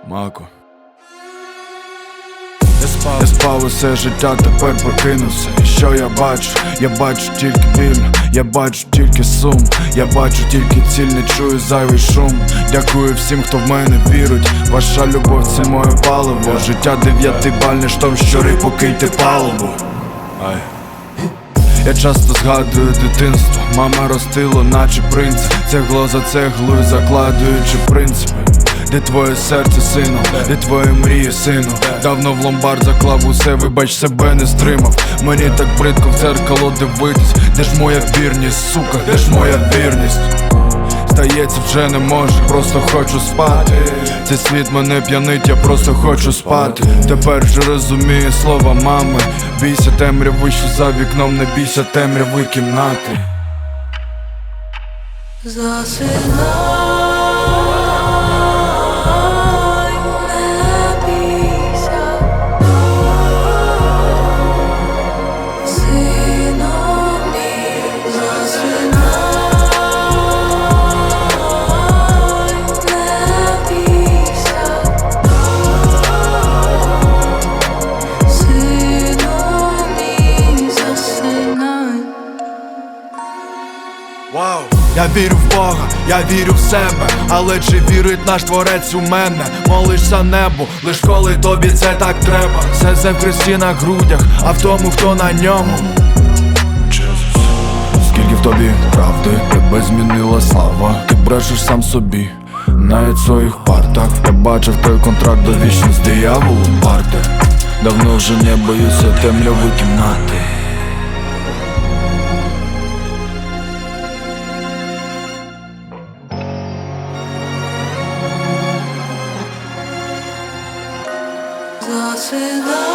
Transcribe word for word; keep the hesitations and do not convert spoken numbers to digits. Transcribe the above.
Мако. Я спав, я спав усе життя, тепер прокинувся. І що я бачу? Я бачу тільки біль, я бачу тільки сум, я бачу тільки ціль, не чую зайвий шум. Дякую всім, хто в мене вірить. Ваша любов – це моє паливо. Життя дев'ятибальний штовх, щори, покиньте палубу. Ай. Я часто згадую дитинство, мама ростила, наче принца. Цегло за цеглою закладуючи принципи. Де твоє серце, сину, де твої мрії, сину? Давно в ломбард заклав усе, вибач, себе не стримав. Мені так бридко в дзеркало дивитись. Де ж моя вірність, сука, де ж моя вірність? Здається, вже не можу, просто хочу спати. Цей світ мене п'янить, я просто хочу спати. Тепер вже розумію слова мами. Бійся темряви, що за вікном, не бійся темряви кімнати. Засинай. Вау. Я вірю в Бога, я вірю в себе, але чи вірить наш творець у мене? Молишся небу, лиш коли тобі це так треба. Серце в хресті на грудях, а в тому, хто на ньому. Скільки в тобі правди, тебе змінила слава. Ти брешеш сам собі, навіть в своїх партах. Я бачив той контракт до вічність, дияволом парти. Давно вже не боюся темряви кімнати. Засинай.